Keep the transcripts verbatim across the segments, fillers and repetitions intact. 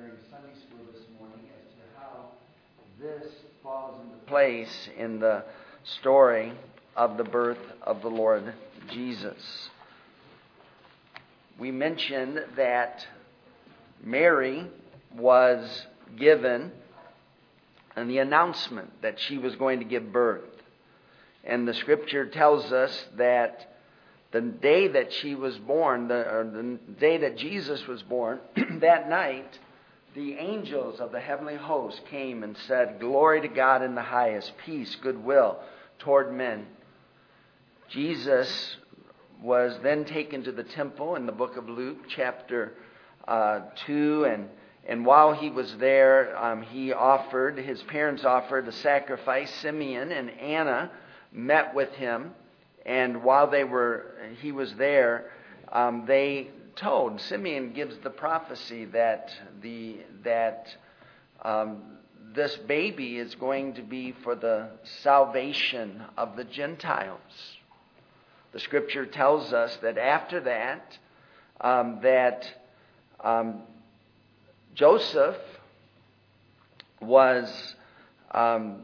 during Sunday school this morning as to how this falls into place in the story of the birth of the Lord Jesus. We mentioned that Mary was given and the announcement that she was going to give birth. And the scripture tells us that the day that she was born, the, or the day that Jesus was born, that night, the angels of the heavenly host came and said, "Glory to God in the highest, peace, goodwill toward men." Jesus was then taken to the temple in the book of Luke, chapter uh, two, and and while he was there, um, he offered, his parents offered a sacrifice. Simeon and Anna met with him, and while they were, he was there, um, they told, Simeon gives the prophecy that the that um, this baby is going to be for the salvation of the Gentiles. The scripture tells us that after that, um, that um, Joseph was, um,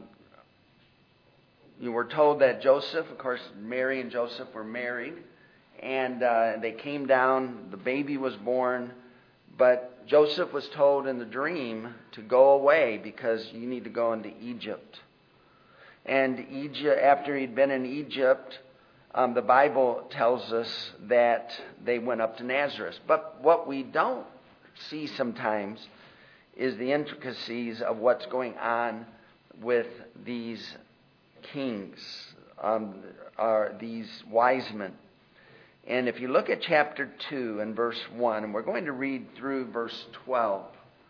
you were told that Joseph, of course, Mary and Joseph were married, and uh, they came down, the baby was born, but Joseph was told in the dream to go away because you need to go into Egypt. And Egypt, after he'd been in Egypt, um, the Bible tells us that they went up to Nazareth. But what we don't see sometimes is the intricacies of what's going on with these kings, um, are these wise men. And if you look at chapter two and verse one, and we're going to read through verse twelve.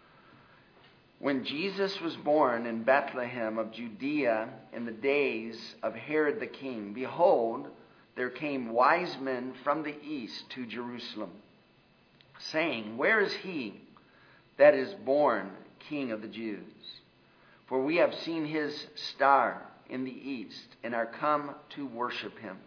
When Jesus was born in Bethlehem of Judea in the days of Herod the king, behold, there came wise men from the east to Jerusalem, saying, "Where is he that is born King of the Jews? For we have seen his star in the east, and are come to worship him."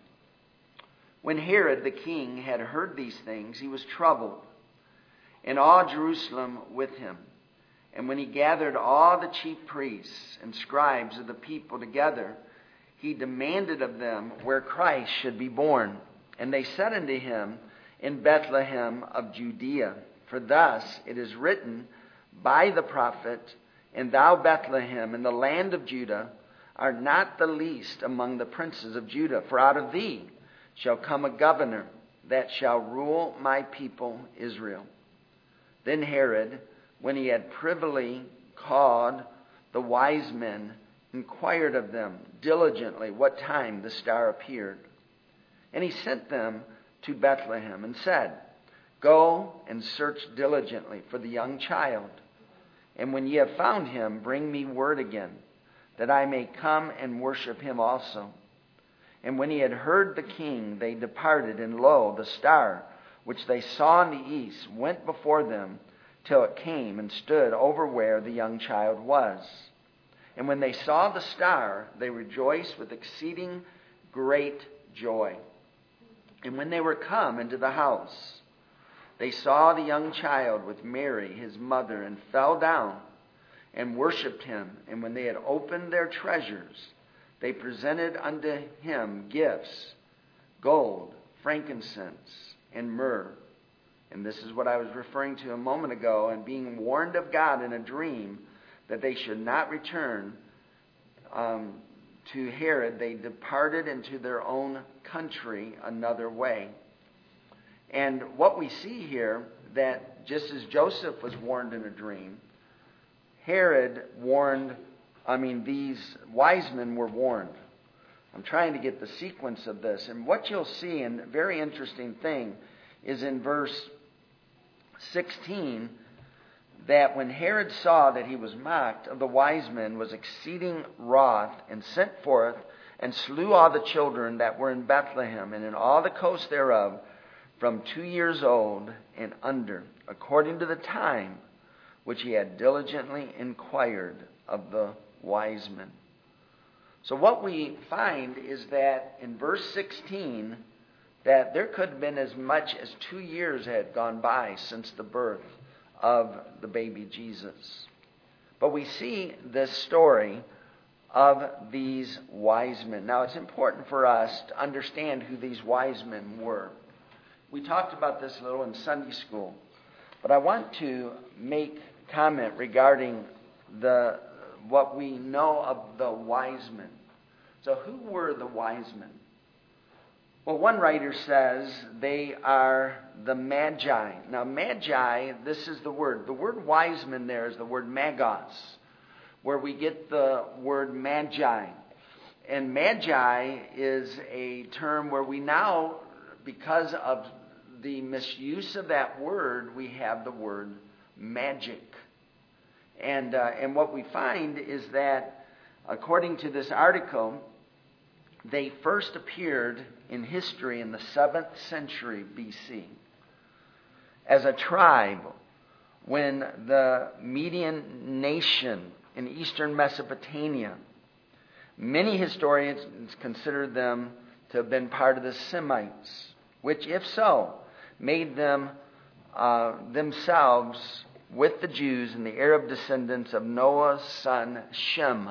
When Herod the king had heard these things, he was troubled, and all Jerusalem with him. And when he gathered all the chief priests and scribes of the people together, he demanded of them where Christ should be born. And they said unto him, "In Bethlehem of Judea. For thus it is written by the prophet, And thou, Bethlehem, in the land of Judah, art not the least among the princes of Judah. For out of thee shall come a governor that shall rule my people Israel." Then Herod, when he had privily called the wise men, inquired of them diligently what time the star appeared. And he sent them to Bethlehem and said, "Go and search diligently for the young child. And when ye have found him, bring me word again, that I may come and worship him also." And when he had heard the king, they departed, and lo, the star which they saw in the east went before them till it came and stood over where the young child was. And when they saw the star, they rejoiced with exceeding great joy. And when they were come into the house, they saw the young child with Mary, his mother, and fell down and worshipped him. And when they had opened their treasures, they presented unto him gifts, gold, frankincense, and myrrh. And this is what I was referring to a moment ago. And being warned of God in a dream that they should not return um, to Herod, they departed into their own country another way. And what we see here, that just as Joseph was warned in a dream, Herod warned, I mean, these wise men were warned. I'm trying to get the sequence of this. And what you'll see, and a very interesting thing, is in verse sixteen, that when Herod saw that he was mocked of the wise men, was exceeding wroth, and sent forth and slew all the children that were in Bethlehem and in all the coast thereof, from two years old and under, according to the time which he had diligently inquired of the wise men. So what we find is that in verse sixteen, that there could have been as much as two years had gone by since the birth of the baby Jesus. But we see this story of these wise men. Now, it's important for us to understand who these wise men were. We talked about this a little in Sunday school, but I want to make comment regarding the what we know of the wise men. So who were the wise men? Well, one writer says they are the Magi. Now, Magi, this is the word. The word wise men there is the word magos, where we get the word magi. And magi is a term where we now, because of the misuse of that word, we have the word magic. And, uh, and what we find is that, according to this article, they first appeared in history in the seventh century B C as a tribe when the Median nation in eastern Mesopotamia, many historians consider them to have been part of the Semites, which, if so, made them uh, themselves with the Jews and the Arab descendants of Noah's son Shem.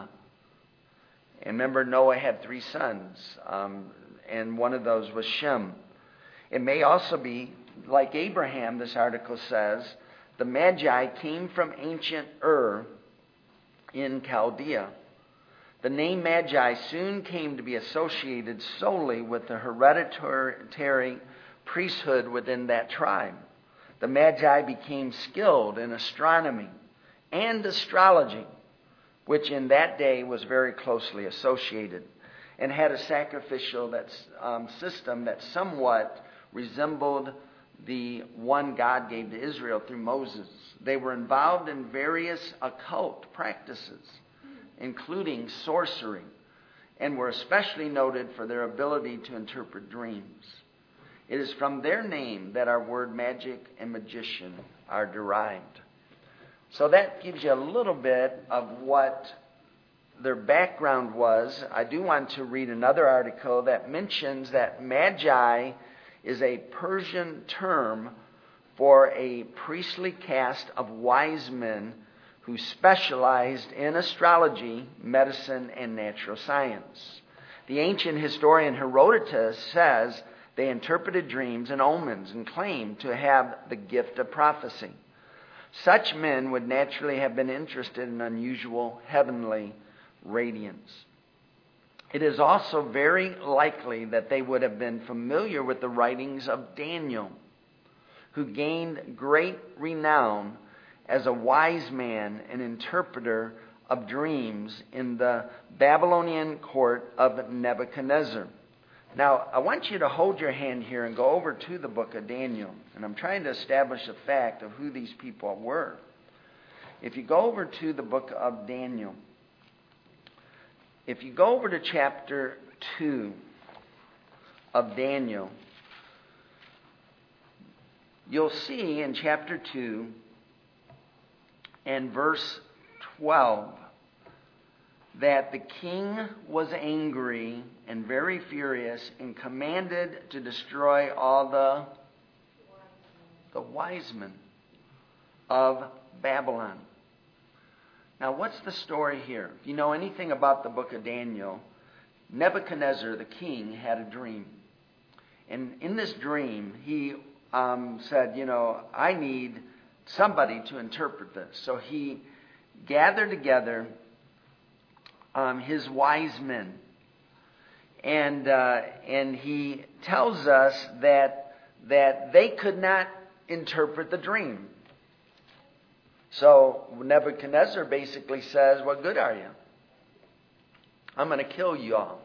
And remember, Noah had three sons, um, and one of those was Shem. It may also be, like Abraham, this article says, the Magi came from ancient Ur in Chaldea. The name Magi soon came to be associated solely with the hereditary priesthood within that tribe. The Magi became skilled in astronomy and astrology, which in that day was very closely associated, and had a sacrificial that's, um, system that somewhat resembled the one God gave to Israel through Moses. They were involved in various occult practices, including sorcery, and were especially noted for their ability to interpret dreams. It is from their name that our word magic and magician are derived. So that gives you a little bit of what their background was. I do want to read another article that mentions that magi is a Persian term for a priestly caste of wise men who specialized in astrology, medicine, and natural science. The ancient historian Herodotus says they interpreted dreams and omens and claimed to have the gift of prophecy. Such men would naturally have been interested in unusual heavenly radiance. It is also very likely that they would have been familiar with the writings of Daniel, who gained great renown as a wise man and interpreter of dreams in the Babylonian court of Nebuchadnezzar. Now, I want you to hold your hand here and go over to the book of Daniel. And I'm trying to establish the fact of who these people were. If you go over to the book of Daniel, if you go over to chapter two of Daniel, you'll see in chapter two and verse twelve that the king was angry and very furious and commanded to destroy all the, the wise men of Babylon. Now, what's the story here? If you know anything about the book of Daniel, Nebuchadnezzar, the king, had a dream. And in this dream, he um, said, you know, I need somebody to interpret this. So he gathered together um, his wise men. And uh, and he tells us that that they could not interpret the dream. So Nebuchadnezzar basically says, what good are you? I'm going to kill you all.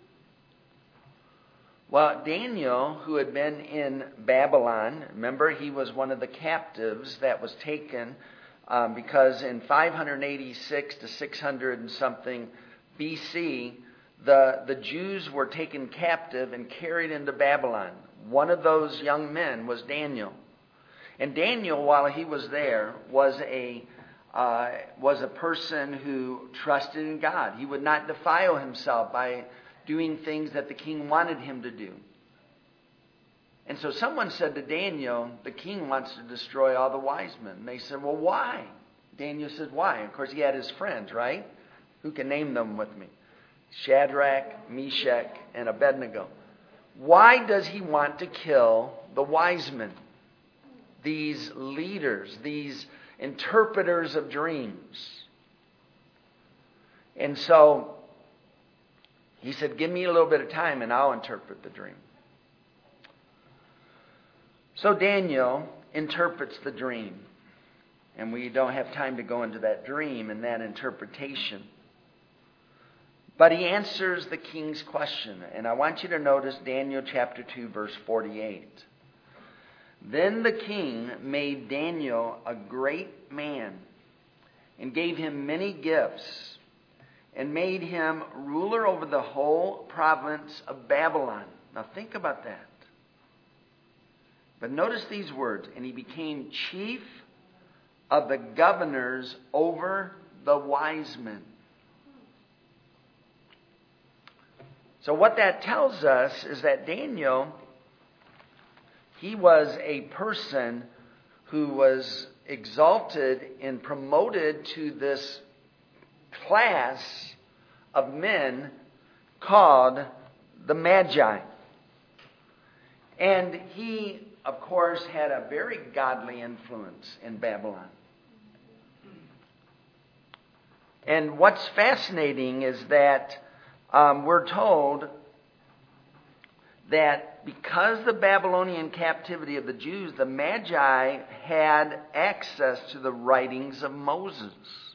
Well, Daniel, who had been in Babylon, remember he was one of the captives that was taken um, because in five eighty-six to six hundred and something B C, the, the Jews were taken captive and carried into Babylon. One of those young men was Daniel. And Daniel, while he was there, was a uh, was a person who trusted in God. He would not defile himself by doing things that the king wanted him to do. And so someone said to Daniel, the king wants to destroy all the wise men. And they said, well, why? Daniel said, why? Of course, he had his friends, right? Who can name them with me? Shadrach, Meshach, and Abednego. Why does he want to kill the wise men? These leaders, these interpreters of dreams. And so he said, give me a little bit of time and I'll interpret the dream. So Daniel interprets the dream. And we don't have time to go into that dream and that interpretation. But he answers the king's question. And I want you to notice Daniel chapter two, verse forty-eight. Then the king made Daniel a great man and gave him many gifts and made him ruler over the whole province of Babylon. Now think about that. But notice these words. And he became chief of the governors over the wise men. So what that tells us is that Daniel, he was a person who was exalted and promoted to this class of men called the Magi. And he, of course, had a very godly influence in Babylon. And what's fascinating is that um, we're told that because the Babylonian captivity of the Jews, the Magi had access to the writings of Moses.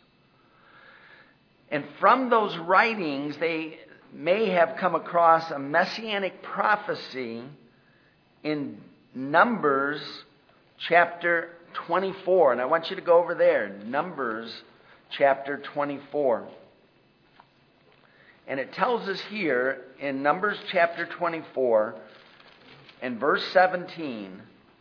And from those writings, they may have come across a messianic prophecy in Numbers chapter twenty-four. And I want you to go over there. Numbers chapter twenty-four. And it tells us here in Numbers chapter twenty-four and verse seventeen.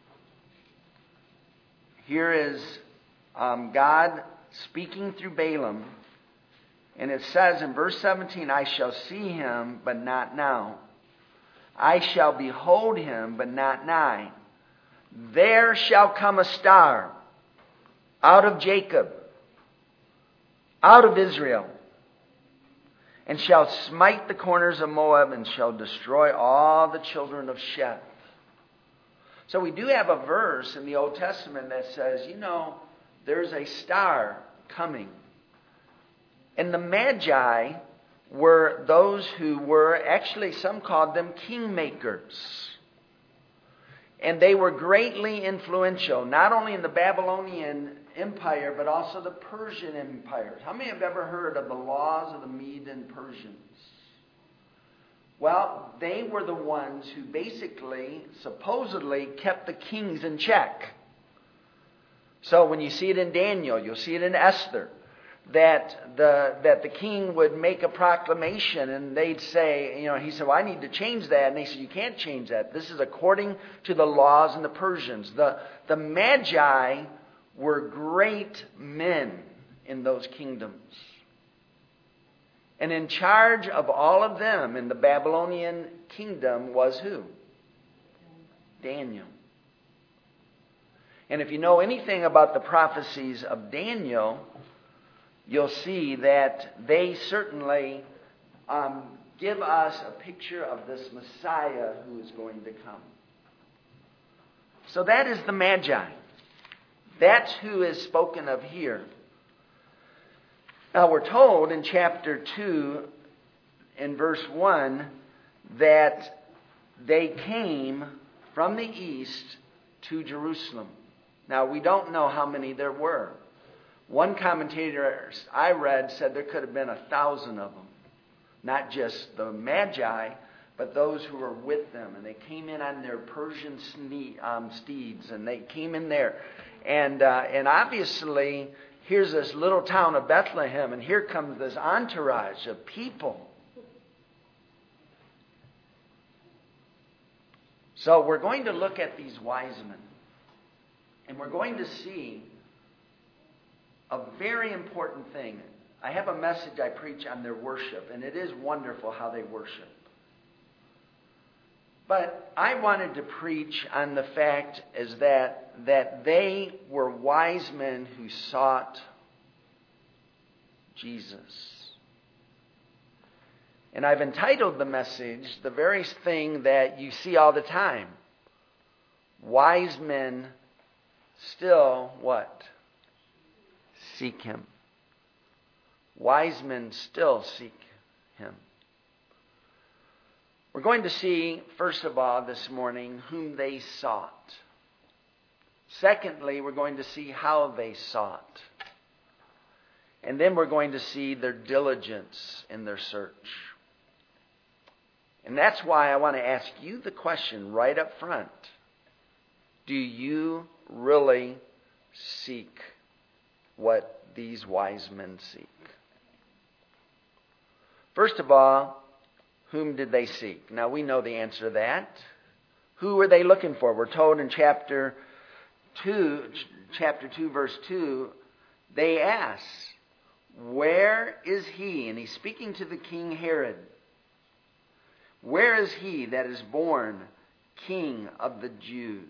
Here is um, God speaking through Balaam. And it says in verse seventeen, I shall see him, but not now. I shall behold him, but not nigh. There shall come a star out of Jacob, out of Israel, and shall smite the corners of Moab, and shall destroy all the children of Sheth. So we do have a verse in the Old Testament that says, you know, there's a star coming. And the Magi were those who were, actually some called them kingmakers. And they were greatly influential, not only in the Babylonian Empire, but also the Persian Empire. How many have ever heard of the laws of the Mede and Persians? Well, they were the ones who basically, supposedly, kept the kings in check. So when you see it in Daniel, you'll see it in Esther, that the that the king would make a proclamation and they'd say, you know, he said, well, I need to change that. And they said, you can't change that. This is according to the laws in the Persians. The, the Magi were great men in those kingdoms. And in charge of all of them in the Babylonian kingdom was who? Daniel. And if you know anything about the prophecies of Daniel, you'll see that they certainly um, give us a picture of this Messiah who is going to come. So that is the Magi. That's who is spoken of here. Now we're told in chapter two, in verse one, that they came from the east to Jerusalem. Now we don't know how many there were. One commentator I read said there could have been a thousand of them. Not just the Magi, but those who were with them. And they came in on their Persian steeds. And they came in there. And, uh, and obviously, here's this little town of Bethlehem. And here comes this entourage of people. So we're going to look at these wise men. And we're going to see a very important thing. I have a message I preach on their worship, and it is wonderful how they worship. But I wanted to preach on the fact is that, that they were wise men who sought Jesus. And I've entitled the message, the very thing that you see all the time. Wise men still, what? Seek Him. Wise men still seek Him. We're going to see, first of all, this morning, whom they sought. Secondly, we're going to see how they sought. And then we're going to see their diligence in their search. And that's why I want to ask you the question right up front. Do you really seek what these wise men seek? First of all, whom did they seek? Now we know the answer to that. Who were they looking for? We're told in chapter two, chapter two, verse two, they ask, "Where is he?" And he's speaking to the king Herod. "Where is he that is born King of the Jews?"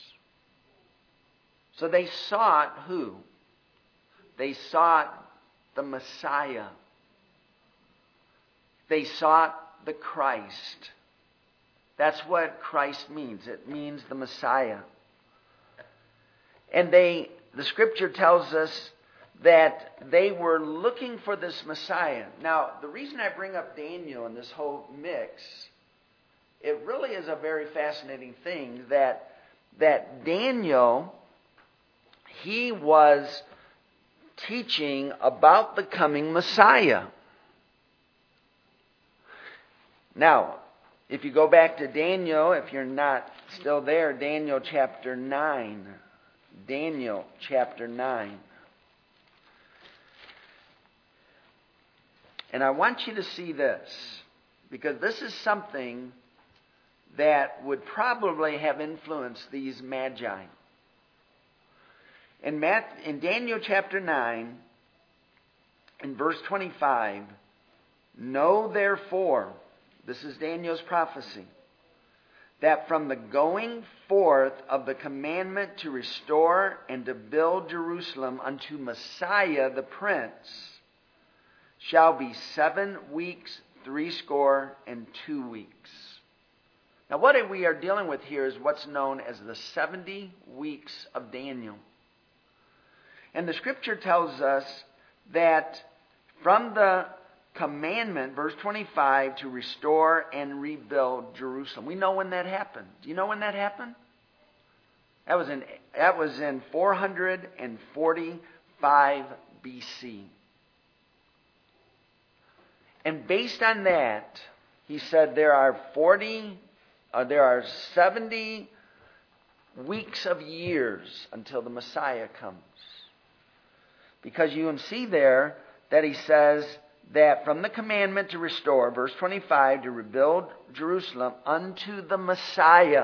So they sought who? They sought the Messiah. They sought the Christ. That's what Christ means. It means the Messiah. And they, the scripture tells us that they were looking for this Messiah. Now, the reason I bring up Daniel in this whole mix, it really is a very fascinating thing that, that Daniel, he was teaching about the coming Messiah. Now, if you go back to Daniel, if you're not still there, Daniel chapter nine. Daniel chapter nine. And I want you to see this, because this is something that would probably have influenced these magi. In, Matt, in Daniel chapter nine, in verse twenty-five, "Know therefore," this is Daniel's prophecy, "that from the going forth of the commandment to restore and to build Jerusalem unto Messiah the Prince shall be seven weeks, threescore and two weeks." Now what we are dealing with here is what's known as the seventy weeks of Daniel. And the scripture tells us that from the commandment, verse twenty-five, to restore and rebuild Jerusalem. We know when that happened. Do you know when that happened? That was in, that was in four forty-five B C. And based on that, he said there are forty, uh, there are seventy weeks of years until the Messiah comes. Because you can see there that he says that from the commandment to restore, verse twenty-five, to rebuild Jerusalem unto the Messiah,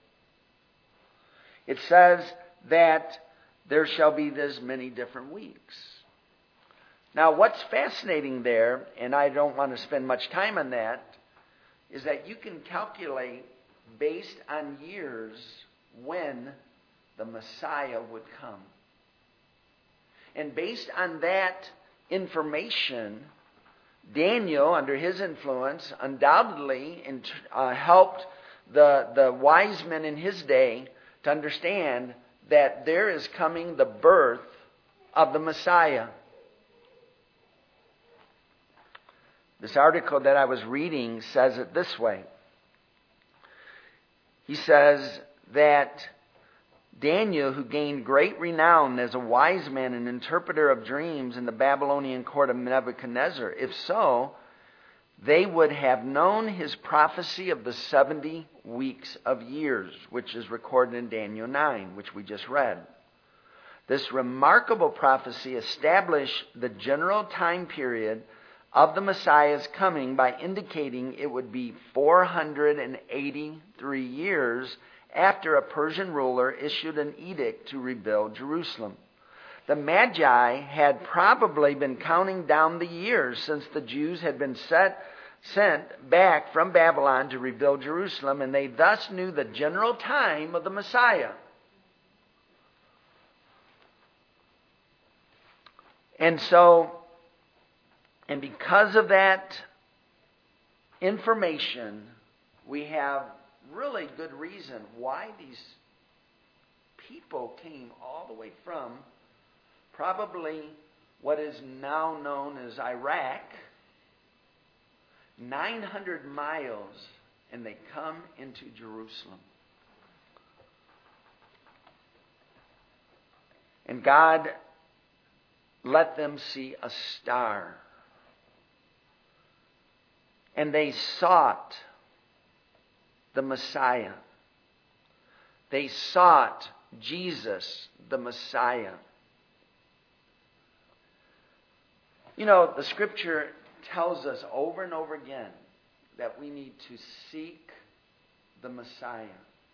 it says that there shall be this many different weeks. Now, what's fascinating there, and I don't want to spend much time on that, is that you can calculate based on years when the Messiah would come. And based on that information, Daniel, under his influence, undoubtedly uh, helped the, the wise men in his day to understand that there is coming the birth of the Messiah. This article that I was reading says it this way. He says that Daniel, who gained great renown as a wise man and interpreter of dreams in the Babylonian court of Nebuchadnezzar, if so, they would have known his prophecy of the seventy weeks of years, which is recorded in Daniel nine, which we just read. This remarkable prophecy established the general time period of the Messiah's coming by indicating it would be four hundred eighty-three years after a Persian ruler issued an edict to rebuild Jerusalem. The Magi had probably been counting down the years since the Jews had been set sent back from Babylon to rebuild Jerusalem, and they thus knew the general time of the Messiah. And so, and because of that information, we have really good reason why these people came all the way from probably what is now known as Iraq, nine hundred miles, and they come into Jerusalem. And God let them see a star. And they sought the Messiah. They sought Jesus, the Messiah. You know, the Scripture tells us over and over again that we need to seek the Messiah.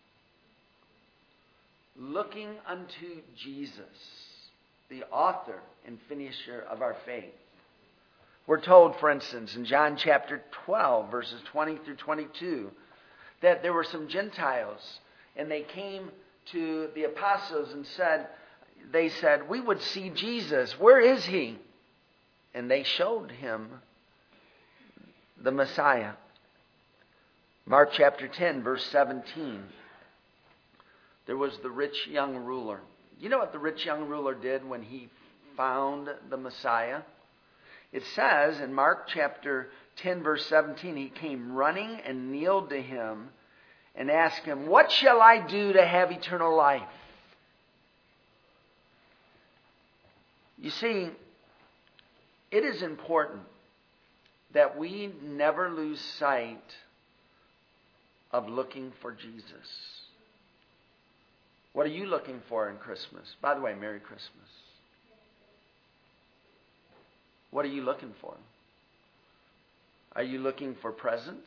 Looking unto Jesus, the author and finisher of our faith. We're told, for instance, in John chapter twelve, verses twenty through twenty-two, that there were some Gentiles, and they came to the apostles and said, they said, we would see Jesus. Where is he? And they showed him the Messiah. Mark chapter ten, verse seventeen. There was the rich young ruler. You know what the rich young ruler did when he found the Messiah? It says in Mark chapter ten, verse seventeen, he came running and kneeled to him and asked him, what shall I do to have eternal life? You see, it is important that we never lose sight of looking for Jesus. What are you looking for in Christmas? By the way, Merry Christmas. What are you looking for? Are you looking for presents?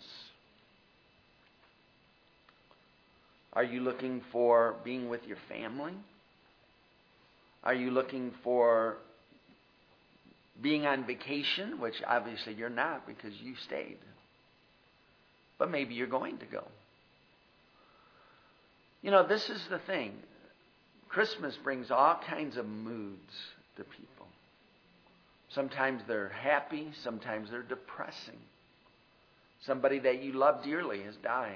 Are you looking for being with your family? Are you looking for being on vacation, which obviously you're not because you stayed. But maybe you're going to go. You know, this is the thing. Christmas brings all kinds of moods to people. Sometimes they're happy. Sometimes they're depressing. Somebody that you love dearly has died.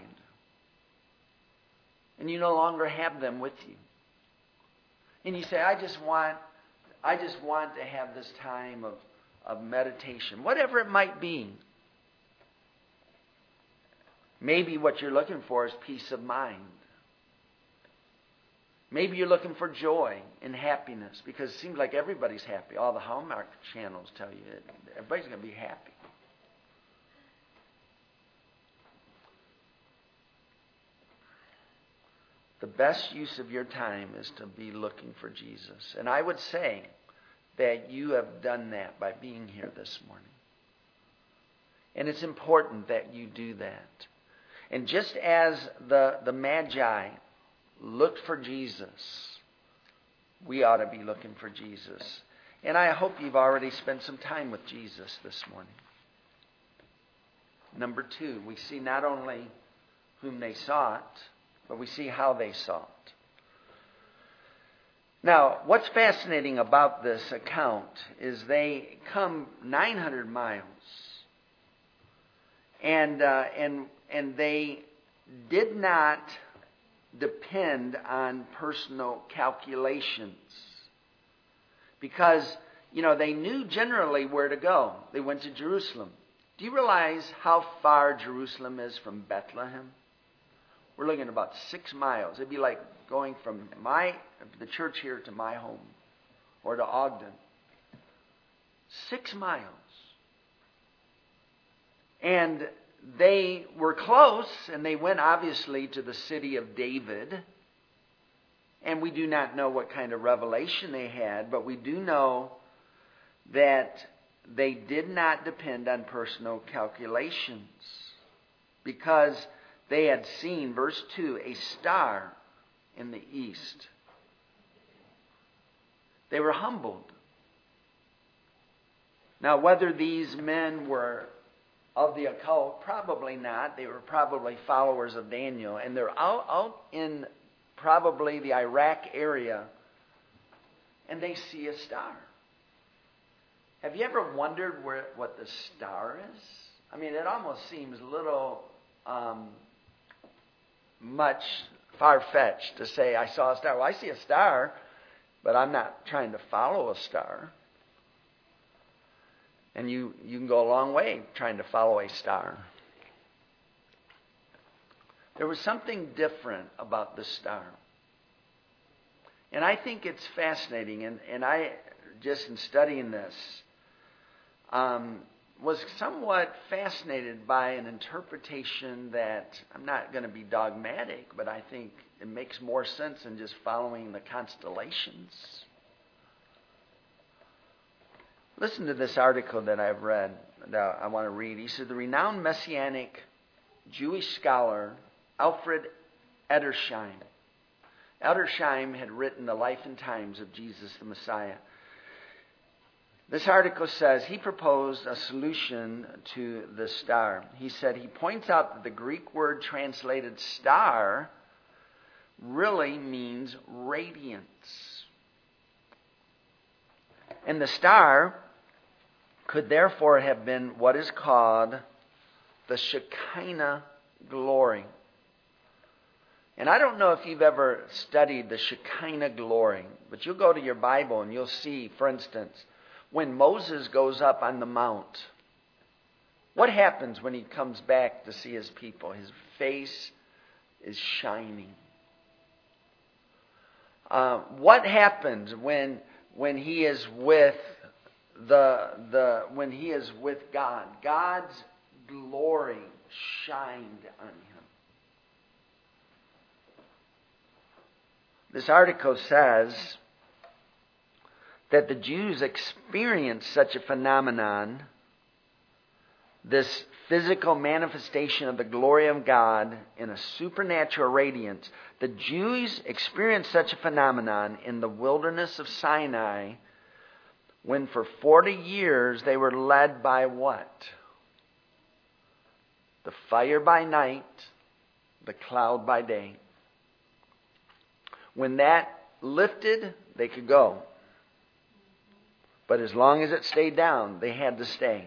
And you no longer have them with you. And you say, I just want, I just want to have this time of, of meditation. Whatever it might be. Maybe what you're looking for is peace of mind. Maybe you're looking for joy and happiness because it seems like everybody's happy. All the Hallmark channels tell you it. Everybody's going to be happy. The best use of your time is to be looking for Jesus. And I would say that you have done that by being here this morning. And it's important that you do that. And just as the, the Magi looked for Jesus, we ought to be looking for Jesus. And I hope you've already spent some time with Jesus this morning. Number two, we see not only whom they sought, but we see how they sought. Now, what's fascinating about this account is they come nine hundred miles, and uh, and and they did not depend on personal calculations, because you know they knew generally where to go. They went to Jerusalem. Do you realize how far Jerusalem is from Bethlehem? We're looking at about six miles. It'd be like going from my the church here to my home or to Ogden. Six miles. And they were close, and they went obviously to the city of David. And we do not know what kind of revelation they had, but we do know that they did not depend on personal calculations because they had seen, verse two, a star in the east. They were humbled. Now, whether these men were of the occult? Probably not. They were probably followers of Daniel. And they're out, out in probably the Iraq area, and they see a star. Have you ever wondered where what the star is? I mean, it almost seems a little um, much far-fetched to say, I saw a star. Well, I see a star, but I'm not trying to follow a star. And you, you can go a long way trying to follow a star. There was something different about the star. And I think it's fascinating. And, and I, just in studying this, um, was somewhat fascinated by an interpretation that, I'm not going to be dogmatic, but I think it makes more sense than just following the constellations. Listen to this article that I've read, that I want to read. He said, the renowned Messianic Jewish scholar Alfred Edersheim. Edersheim had written The Life and Times of Jesus the Messiah. This article says he proposed a solution to the star. He said he points out that the Greek word translated star really means radiance. And the star could therefore have been what is called the Shekinah glory. And I don't know if you've ever studied the Shekinah glory, but you'll go to your Bible and you'll see, for instance, when Moses goes up on the mount, what happens when he comes back to see his people? His face is shining. Uh, what happens when when he is with the the when he is with God? God's glory shined on him. This article says that the Jews experienced such a phenomenon, this physical manifestation of the glory of God in a supernatural radiance. The Jews experienced such a phenomenon in the wilderness of Sinai when for forty years they were led by what? The fire by night, the cloud by day. When that lifted, they could go. But as long as it stayed down, they had to stay.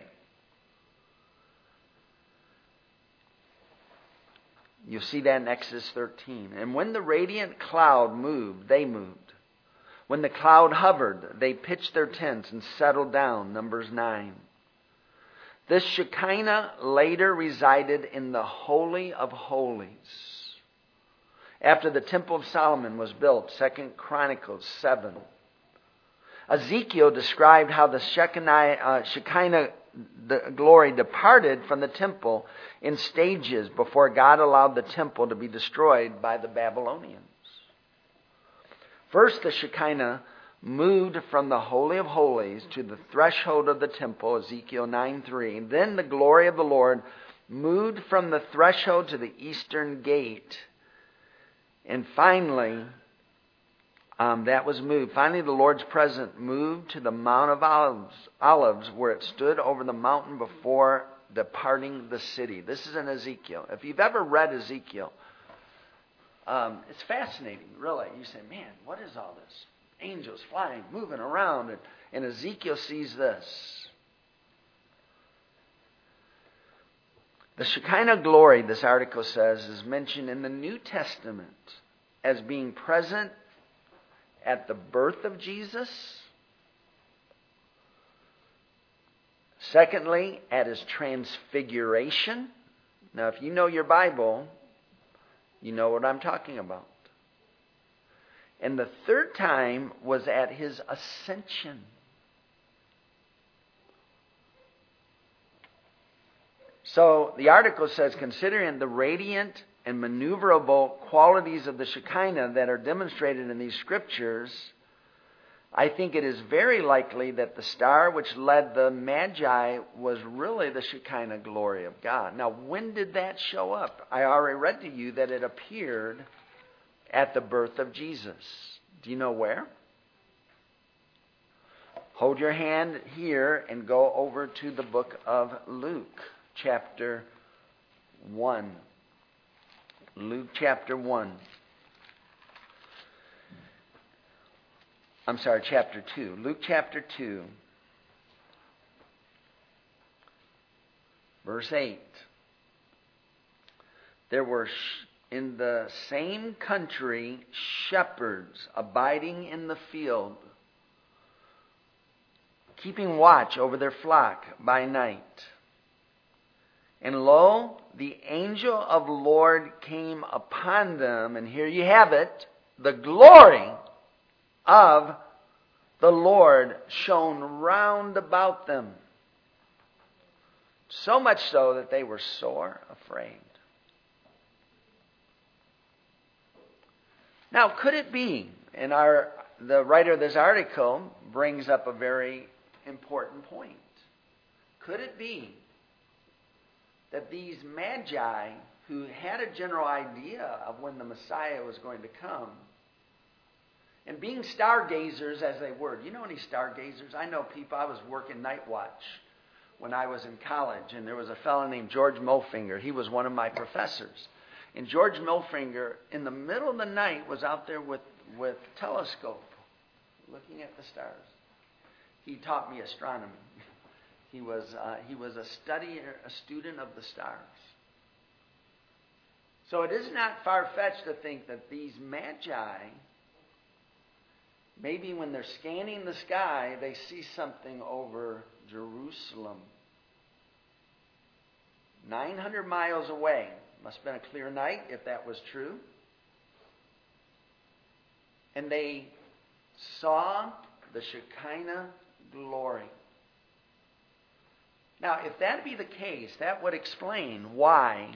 You'll see that in Exodus thirteen. And when the radiant cloud moved, they moved. When the cloud hovered, they pitched their tents and settled down. Numbers nine. This Shekinah later resided in the Holy of Holies. After the Temple of Solomon was built, Second Chronicles seven. Ezekiel described how the Shekinah, uh, Shekinah the glory departed from the temple in stages before God allowed the temple to be destroyed by the Babylonians. First, the Shekinah moved from the Holy of Holies to the threshold of the temple, Ezekiel nine three. Then the glory of the Lord moved from the threshold to the eastern gate. And finally, um, that was moved. Finally, the Lord's presence moved to the Mount of Olives, Olives, where it stood over the mountain before departing the city. This is in Ezekiel. If you've ever read Ezekiel, um, it's fascinating, really. You say, man, what is all this? Angels flying, moving around. And, and Ezekiel sees this. The Shekinah glory, this article says, is mentioned in the New Testament as being present at the birth of Jesus. Secondly, at his transfiguration. Now, if you know your Bible, you know what I'm talking about. And the third time was at his ascension. So the article says, considering the radiant and maneuverable qualities of the Shekinah that are demonstrated in these scriptures, I think it is very likely that the star which led the Magi was really the Shekinah glory of God. Now, when did that show up? I already read to you that it appeared at the birth of Jesus. Do you know where? Hold your hand here and go over to the book of Luke, chapter one. Luke chapter one. I'm sorry, chapter two. Luke chapter two. Verse eight. There were in the same country shepherds abiding in the field, keeping watch over their flock by night. And lo, the angel of the Lord came upon them, and here you have it, the glory of the Lord shone round about them. So much so that they were sore afraid. Now, could it be, and our the writer of this article brings up a very important point. Could it be that these magi, who had a general idea of when the Messiah was going to come, and being stargazers as they were, do you know any stargazers? I know people. I was working night watch when I was in college, and there was a fellow named George Milfinger. He was one of my professors. And George Milfinger, in the middle of the night, was out there with, with telescope, looking at the stars. He taught me astronomy. He was uh, he was a study a student of the stars. So it is not far-fetched to think that these magi, maybe when they're scanning the sky, they see something over Jerusalem. nine hundred miles away. Must have been a clear night if that was true. And they saw the Shekinah glory. Now, if that be the case, that would explain why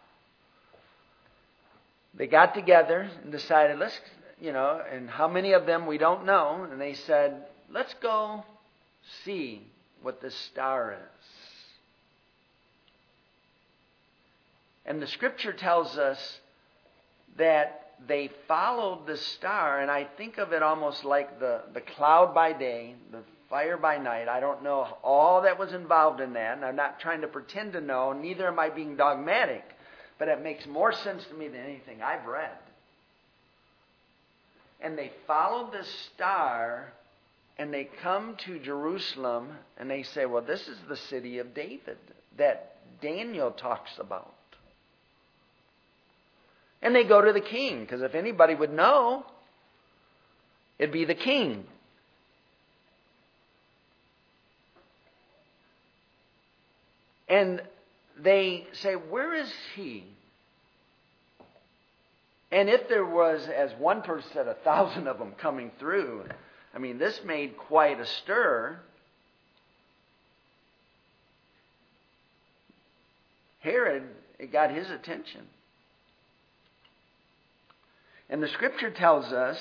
they got together and decided, let's, you know, and how many of them we don't know, and they said, let's go see what this star is. And the scripture tells us that they followed the star, and I think of it almost like the, the cloud by day, the fire by night. I don't know all that was involved in that, and I'm not trying to pretend to know, neither am I being dogmatic, but it makes more sense to me than anything I've read. And they followed the star, and they come to Jerusalem, and they say, well, this is the city of David that Daniel talks about. And they go to the king, because if anybody would know, it'd be the king. And they say, where is he? And if there was, as one person said, a thousand of them coming through, I mean, this made quite a stir. Herod, it got his attention. And the scripture tells us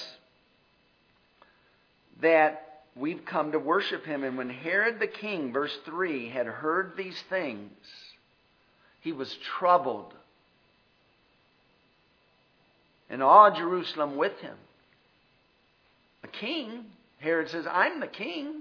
that we've come to worship him. And when Herod the king, verse three, had heard these things, he was troubled. And all Jerusalem with him. The king, Herod says, I'm the king.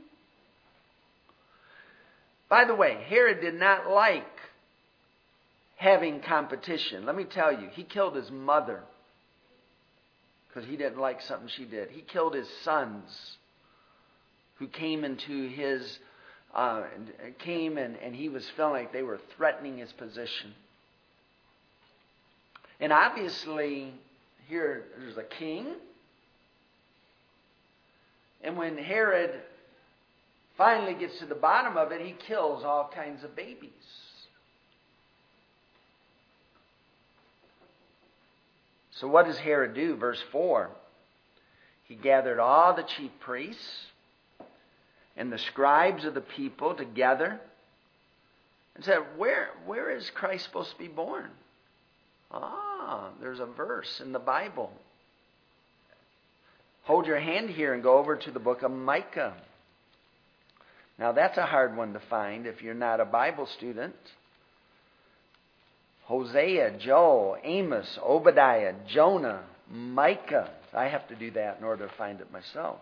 By the way, Herod did not like having competition. Let me tell you, he killed his mother because he didn't like something she did. He killed his sons who came into his, uh, came and, and he was feeling like they were threatening his position. And obviously, here there's a king. And when Herod finally gets to the bottom of it, he kills all kinds of babies. So what does Herod do? Verse four. He gathered all the chief priests and the scribes of the people together and said, where, where is Christ supposed to be born? Ah, there's a verse in the Bible. Hold your hand here and go over to the book of Micah. Now that's a hard one to find if you're not a Bible student. Hosea, Joel, Amos, Obadiah, Jonah, Micah. I have to do that in order to find it myself.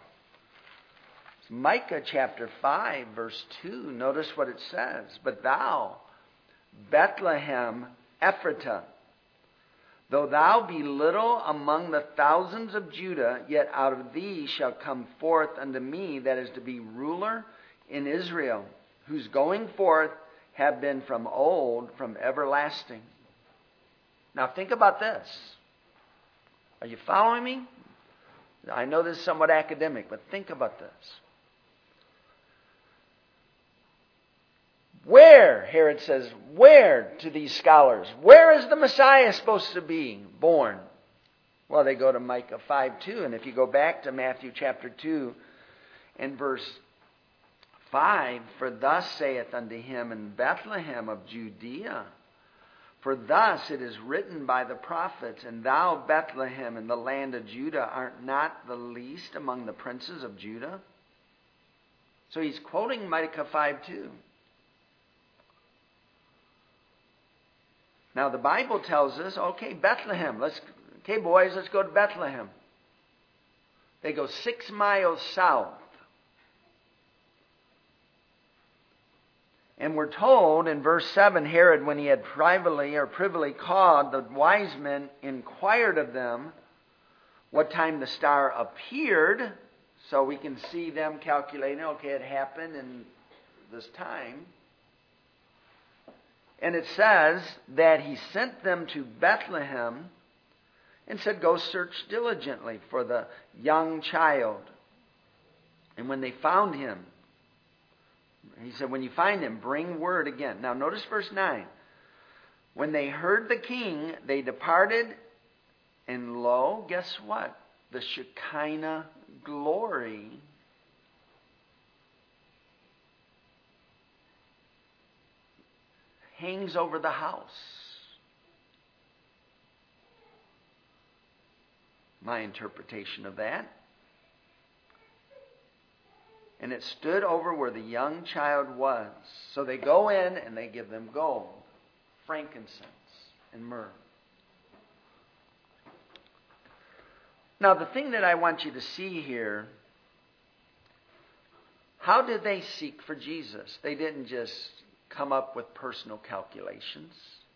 Micah chapter five, verse two. Notice what it says. But thou, Bethlehem Ephratah, though thou be little among the thousands of Judah, yet out of thee shall come forth unto me that is to be ruler in Israel, whose going forth have been from old, from everlasting. Now think about this. Are you following me? I know this is somewhat academic, but think about this. Where, Herod says, where to these scholars? Where is the Messiah supposed to be born? Well, they go to Micah five two. And if you go back to Matthew chapter two and verse five, for thus saith unto him in Bethlehem of Judea, for thus it is written by the prophets, and thou, Bethlehem, in the land of Judah, art not the least among the princes of Judah. So he's quoting Micah five two. Now the Bible tells us, okay, Bethlehem, let's, okay boys, let's go to Bethlehem. They go six miles south. And we're told in verse seven, Herod, when he had privately or privily called the wise men, inquired of them what time the star appeared. So we can see them calculating, okay, it happened in this time. And it says that he sent them to Bethlehem and said, go search diligently for the young child. And when they found him, he said, when you find him, bring word again. Now notice verse nine. When they heard the king, they departed, and lo, guess what? The Shekinah glory hangs over the house. My interpretation of that. And it stood over where the young child was. So they go in and they give them gold, frankincense, and myrrh. Now the thing that I want you to see here, how did they seek for Jesus? They didn't just come up with personal calculations.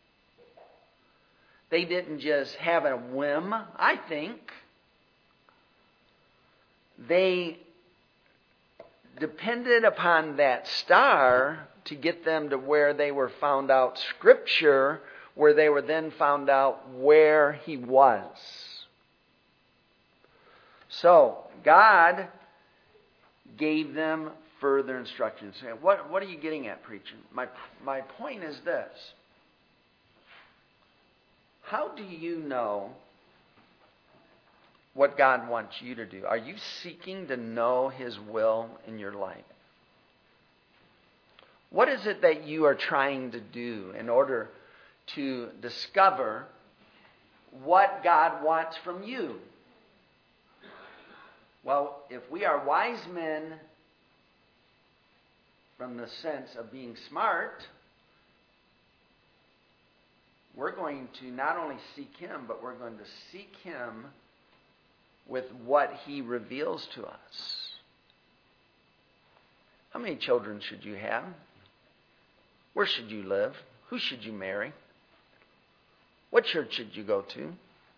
They didn't just have a whim, I think. They depended upon that star to get them to where they were found out Scripture, where they were then found out where he was. So, God gave them further instructions. What, what are you getting at, preacher? My, my point is this. How do you know what God wants you to do? Are you seeking to know his will in your life? What is it that you are trying to do in order to discover what God wants from you? Well, if we are wise men from the sense of being smart, we're going to not only seek him, but we're going to seek him with what he reveals to us. How many children should you have? Where should you live? Who should you marry? What church should you go to?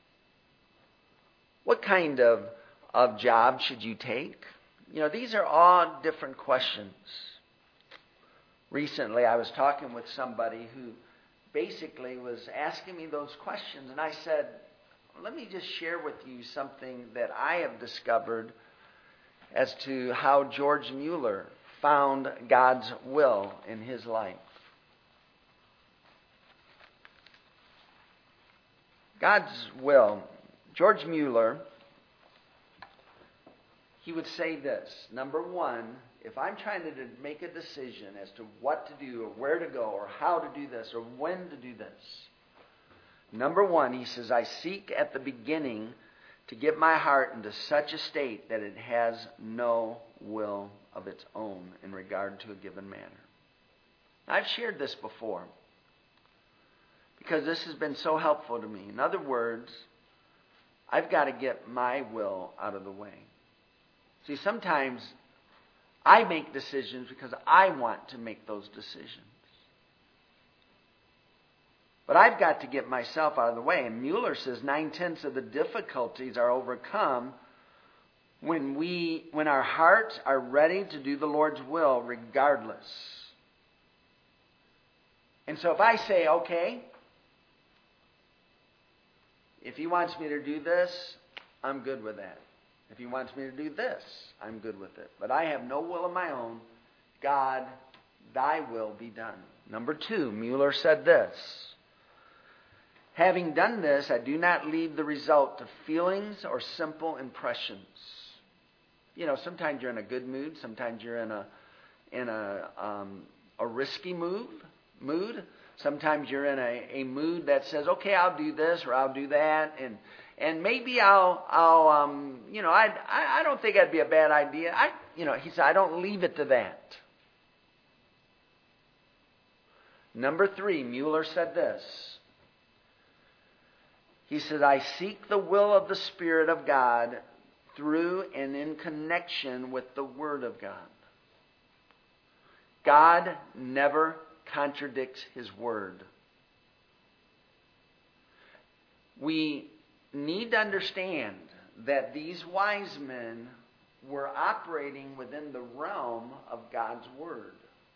What kind of, of job should you take? You know, these are all different questions. Recently, I was talking with somebody who basically was asking me those questions, and I said, let me just share with you something that I have discovered as to how George Mueller found God's will in his life. God's will. George Mueller, he would say this. Number one, if I'm trying to make a decision as to what to do or where to go or how to do this or when to do this, number one, he says, I seek at the beginning to get my heart into such a state that it has no will of its own in regard to a given matter. I've shared this before because this has been so helpful to me. In other words, I've got to get my will out of the way. See, sometimes I make decisions because I want to make those decisions. But I've got to get myself out of the way. And Mueller says nine-tenths of the difficulties are overcome when we, when our hearts are ready to do the Lord's will regardless. And so if I say, okay, if He wants me to do this, I'm good with that. If He wants me to do this, I'm good with it. But I have no will of my own. God, Thy will be done. Number two, Mueller said this. Having done this, I do not leave the result to feelings or simple impressions. You know, sometimes you're in a good mood. Sometimes you're in a in a um, a risky mood. Mood. Sometimes you're in a, a mood that says, "Okay, I'll do this or I'll do that," and and maybe I'll I'll um you know I I don't think that'd be a bad idea. I you know he said I don't leave it to that. Number three, Mueller said this. He said, I seek the will of the Spirit of God through and in connection with the Word of God. God never contradicts His Word. We need to understand that these wise men were operating within the realm of God's Word.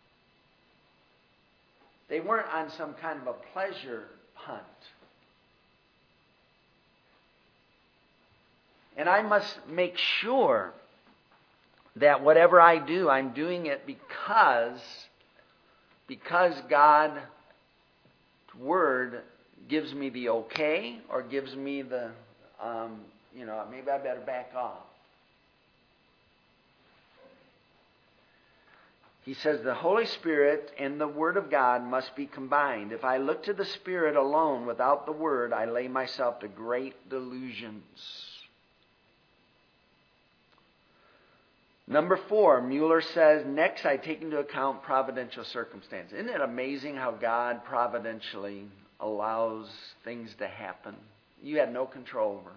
They weren't on some kind of a pleasure hunt. And I must make sure that whatever I do, I'm doing it because, because God's Word gives me the okay or gives me the, um, you know, maybe I better back off. He says the Holy Spirit and the Word of God must be combined. If I look to the Spirit alone without the Word, I lay myself to great delusions. Number four, Mueller says, next I take into account providential circumstance. Isn't it amazing how God providentially allows things to happen you had no control over?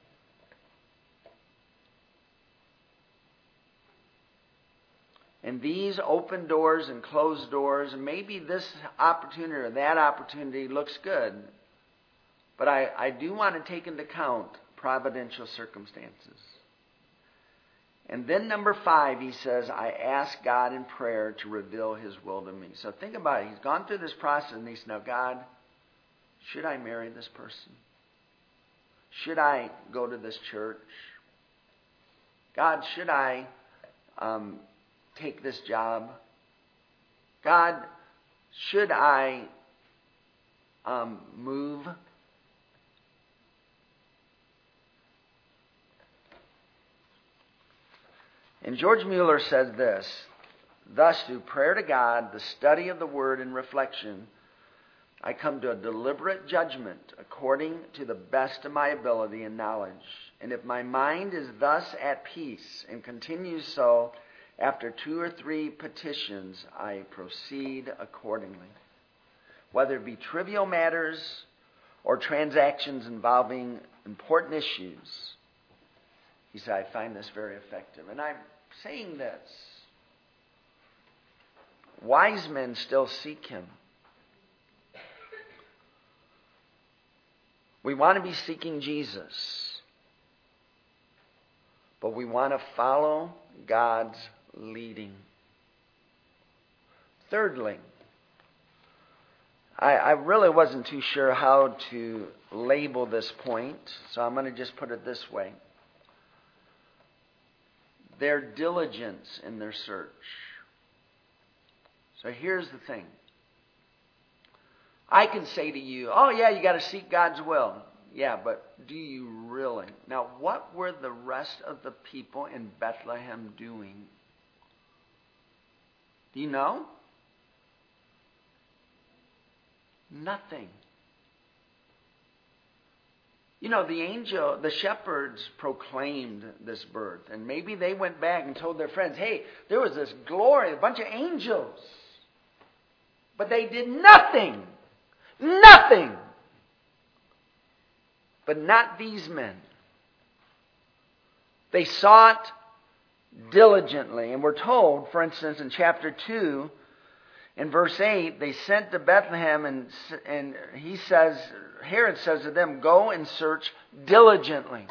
And these open doors and closed doors, maybe this opportunity or that opportunity looks good, but I, I do want to take into account providential circumstances. And then number five, he says, I ask God in prayer to reveal His will to me. So think about it. He's gone through this process and he said, now God, should I marry this person? Should I go to this church? God, should I um, take this job? God, should I um, move? And George Mueller says this, thus through prayer to God, the study of the Word and reflection, I come to a deliberate judgment according to the best of my ability and knowledge. And if my mind is thus at peace and continues so, after two or three petitions, I proceed accordingly. Whether it be trivial matters or transactions involving important issues, he said, I find this very effective. And I'm saying this. Wise men still seek Him. We want to be seeking Jesus. But we want to follow God's leading. Thirdly, I, I really wasn't too sure how to label this point, so I'm going to just put it this way. Their diligence in their search. So here's the thing. I can say to you, oh yeah, you got to seek God's will. Yeah, but do you really? Now, what were the rest of the people in Bethlehem doing? Do you know? Nothing. You know, the angel, the shepherds proclaimed this birth. And maybe they went back and told their friends, hey, there was this glory, a bunch of angels. But they did nothing. Nothing. But not these men. They sought diligently. And we're told, for instance, in chapter two, In verse eight, they sent to Bethlehem, and, and he says, Herod says to them, go and search diligently.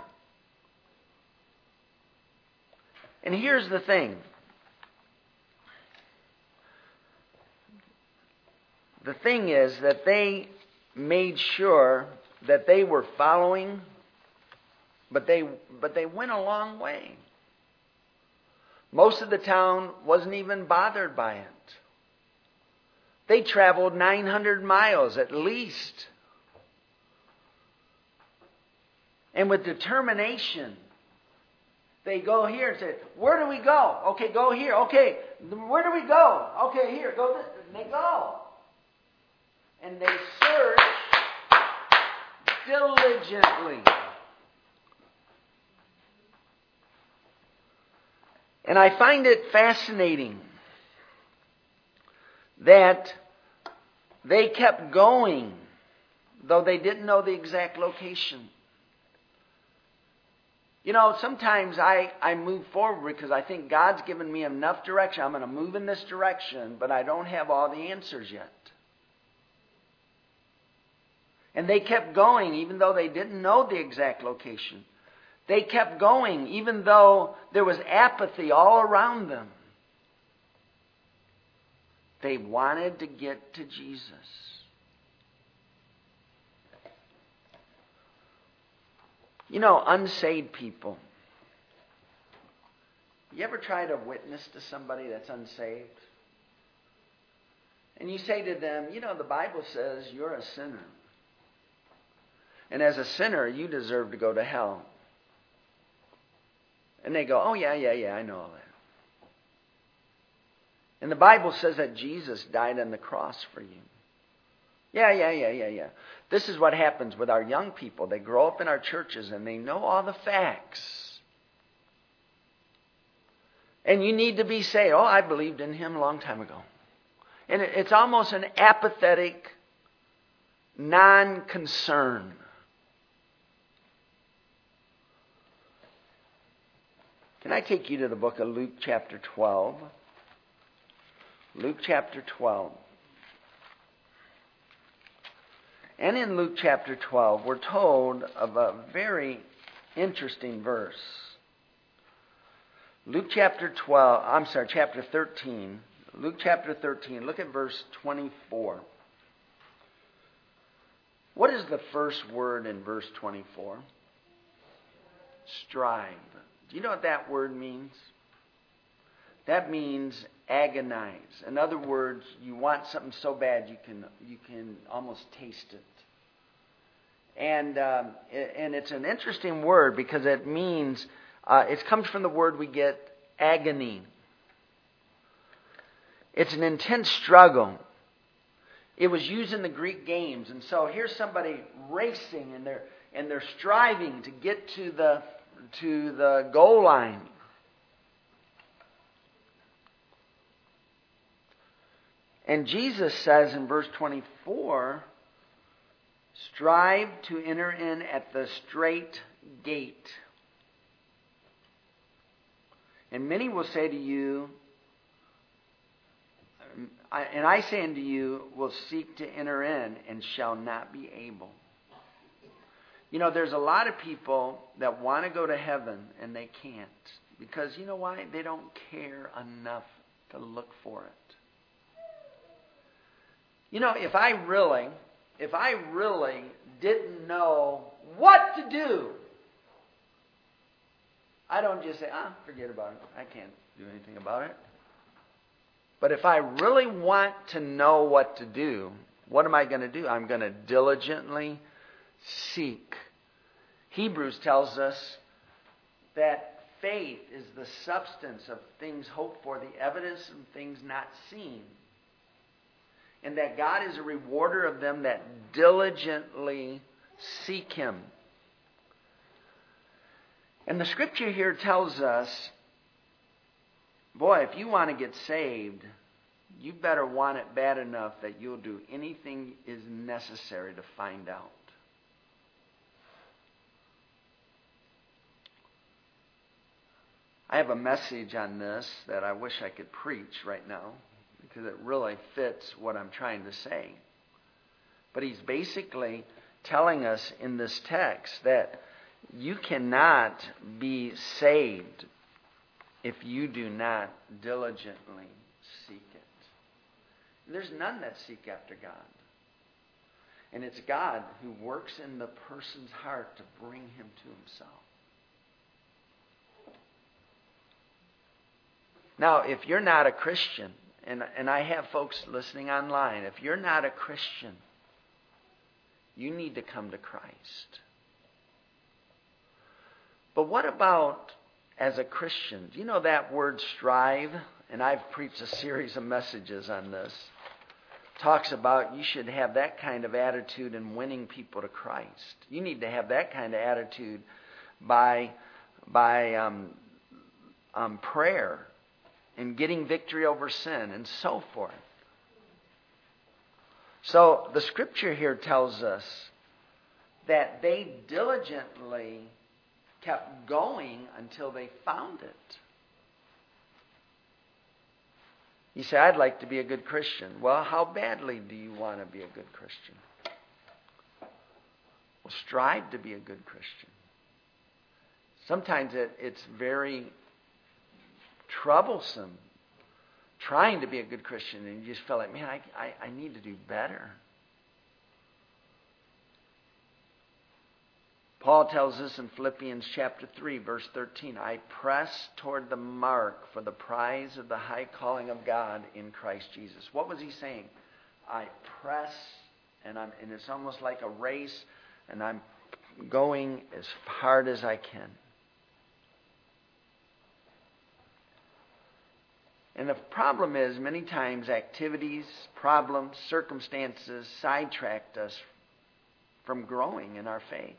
And here's the thing. The thing is that they made sure that they were following, but they but they went a long way. Most of the town wasn't even bothered by it. They traveled nine hundred miles at least. And with determination, they go here and say, where do we go? Okay, go here. Okay, where do we go? Okay, here, go this. And they go. And they search diligently. And I find it fascinating that they kept going, though they didn't know the exact location. You know, sometimes I, I move forward because I think God's given me enough direction. I'm going to move in this direction, but I don't have all the answers yet. And they kept going even though they didn't know the exact location. They kept going even though there was apathy all around them. They wanted to get to Jesus. You know, unsaved people. You ever try to witness to somebody that's unsaved? And you say to them, you know, the Bible says you're a sinner. And as a sinner, you deserve to go to hell. And they go, oh, yeah, yeah, yeah, I know all that. And the Bible says that Jesus died on the cross for you. Yeah, yeah, yeah, yeah, yeah. This is what happens with our young people. They grow up in our churches and they know all the facts. And you need to be saved. Oh, I believed in him a long time ago. And it's almost an apathetic non-concern. Can I take you to the book of Luke chapter twelve? Luke chapter twelve. And in Luke chapter twelve, we're told of a very interesting verse. Luke chapter twelve, I'm sorry, chapter thirteen. Luke chapter thirteen, look at verse twenty-four. What is the first word in verse twenty-four? Strive. Do you know what that word means? That means agonize. In other words, you want something so bad you can you can almost taste it. And um, and it's an interesting word because it means uh, it comes from the word we get agony. It's an intense struggle. It was used in the Greek games, and so here's somebody racing and they're and they're striving to get to the to the goal line. And Jesus says in verse twenty-four, strive to enter in at the strait gate. And many will say to you, and I say unto you, will seek to enter in and shall not be able. You know, there's a lot of people that want to go to heaven and they can't. Because you know why? They don't care enough to look for it. You know, if I really, if I really didn't know what to do, I don't just say, ah, forget about it. I can't do anything about it. But if I really want to know what to do, what am I going to do? I'm going to diligently seek. Hebrews tells us that faith is the substance of things hoped for, the evidence of things not seen. And that God is a rewarder of them that diligently seek Him. And the scripture here tells us, boy, if you want to get saved, you better want it bad enough that you'll do anything is necessary to find out. I have a message on this that I wish I could preach right now. because it really fits what I'm trying to say. But he's basically telling us in this text that you cannot be saved if you do not diligently seek it. And there's none that seek after God. And it's God who works in the person's heart to bring him to himself. Now, if you're not a Christian, and, and I have folks listening online, if you're not a Christian, you need to come to Christ. But what about as a Christian? Do you know that word strive? And I've preached a series of messages on this. Talks about you should have that kind of attitude in winning people to Christ. You need to have that kind of attitude by, by um, um, prayer and getting victory over sin and so forth. So the scripture here tells us that they diligently kept going until they found it. You say, I'd like to be a good Christian. Well, how badly do you want to be a good Christian? Well, strive to be a good Christian. Sometimes it, it's very troublesome trying to be a good Christian, and you just feel like, man, I, I, I need to do better. Paul tells us in Philippians chapter three, verse thirteen, I press toward the mark for the prize of the high calling of God in Christ Jesus. What was he saying? I press, and I'm, and it's almost like a race, and I'm going as hard as I can. And the problem is, many times activities, problems, circumstances sidetracked us from growing in our faith.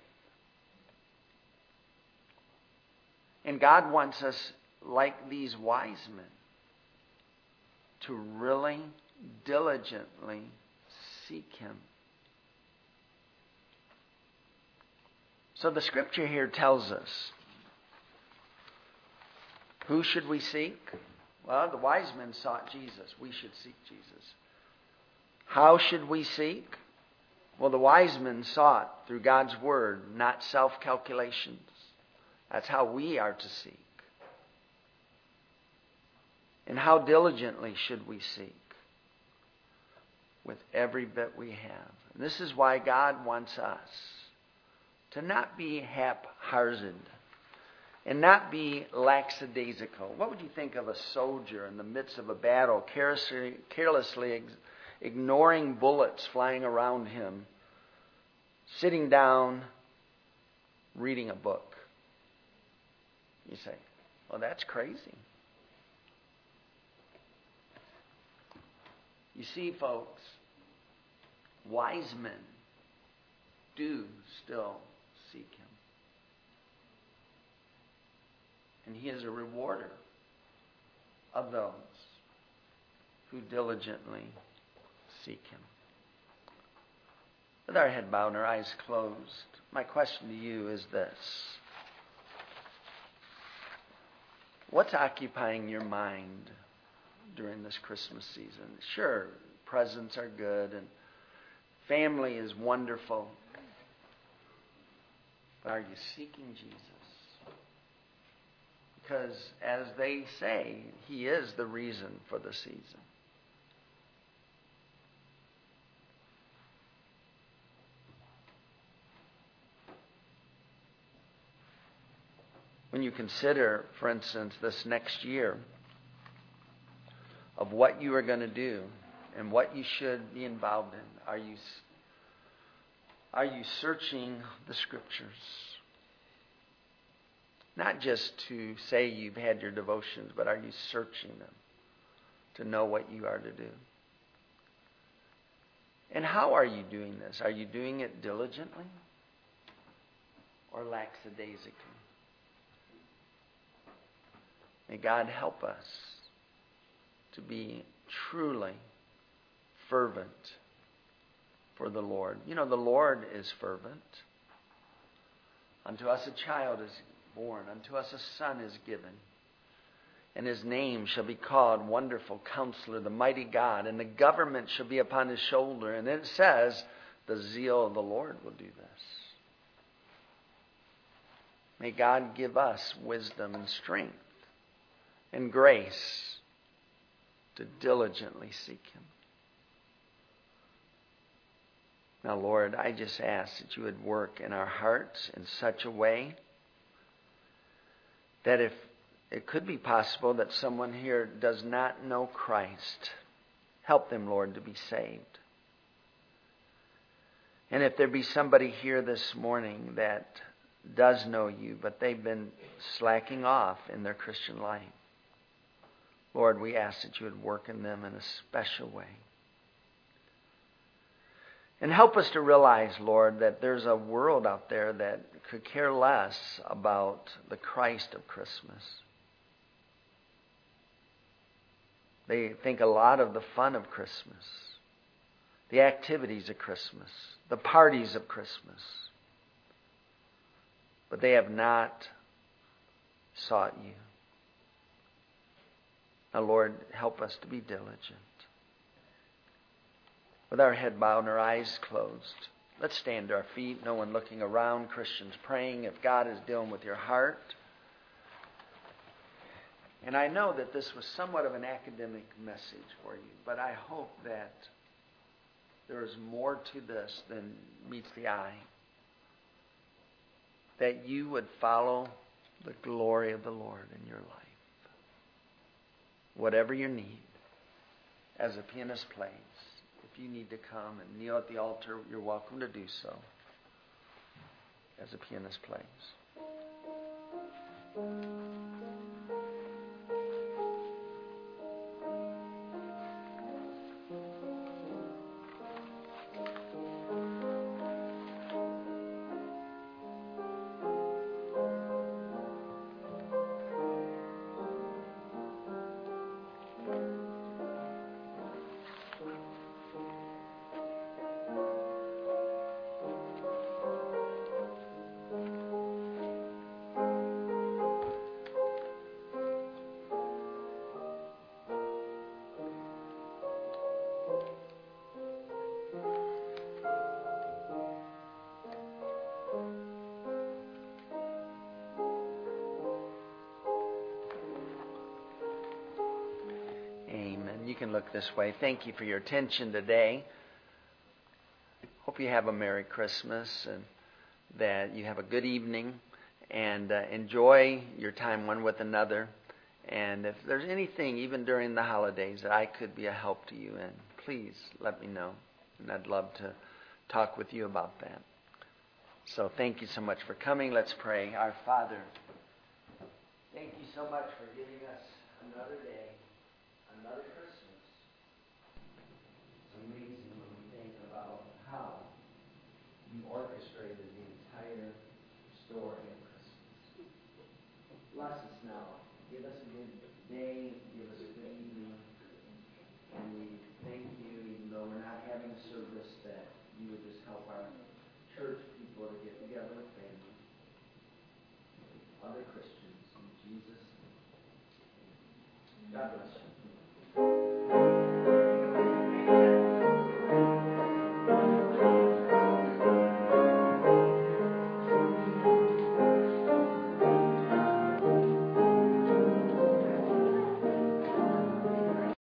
And God wants us, like these wise men, to really diligently seek Him. So the scripture here tells us, who should we seek? Well, the wise men sought Jesus. We should seek Jesus. How should we seek? Well, the wise men sought through God's word, not self-calculations. That's how we are to seek. And how diligently should we seek? With every bit we have. And this is why God wants us to not be haphazard and not be lackadaisical. What would you think of a soldier in the midst of a battle, carelessly, carelessly ignoring bullets flying around him, sitting down, reading a book? You say, well, that's crazy. You see, folks, wise men do still seek Him. And He is a rewarder of those who diligently seek Him. With our head bowed and our eyes closed, my question to you is this. What's occupying your mind during this Christmas season? Sure, presents are good and family is wonderful. But are you seeking Jesus? Because as they say, He is the reason for the season. When you consider, for instance, this next year of what you are going to do and what you should be involved in, are you, are you searching the Scriptures? Not just to say you've had your devotions, but are you searching them to know what you are to do? And how are you doing this? Are you doing it diligently or lackadaisically? May God help us to be truly fervent for the Lord. You know, the Lord is fervent. Unto us a child is born. Unto us a son is given. And his name shall be called Wonderful Counselor, the Mighty God, and the government shall be upon his shoulder. And it says, the zeal of the Lord will do this. May God give us wisdom and strength and grace to diligently seek him. Now, Lord, I just ask that you would work in our hearts in such a way that if it could be possible that someone here does not know Christ, help them, Lord, to be saved. And if there be somebody here this morning that does know you, but they've been slacking off in their Christian life, Lord, we ask that you would work in them in a special way. And help us to realize, Lord, that there's a world out there that could care less about the Christ of Christmas. They think a lot of the fun of Christmas, the activities of Christmas, the parties of Christmas. But they have not sought you. Now, Lord, help us to be diligent. With our head bowed and our eyes closed, let's stand to our feet, no one looking around, Christians praying. If God is dealing with your heart, and I know that this was somewhat of an academic message for you, but I hope that there is more to this than meets the eye. That you would follow the glory of the Lord in your life. Whatever your need, as a pianist plays, if you need to come and kneel at the altar, you're welcome to do so as a pianist plays. You can look this way. Thank you for your attention today. Hope you have a Merry Christmas and that you have a good evening and uh, enjoy your time one with another. And if there's anything, even during the holidays, that I could be a help to you in, please let me know. And I'd love to talk with you about that. So thank you so much for coming. Let's pray. Our Father, thank you so much for giving us another day, another Christmas. Amazing when we think about how you orchestrated the entire story of Christmas. Bless us now. Give us a good day. Give us a good evening. And we thank you, even though we're not having a service, that you would just help our church people to get together with family, other Christians, in Jesus' name. God bless you.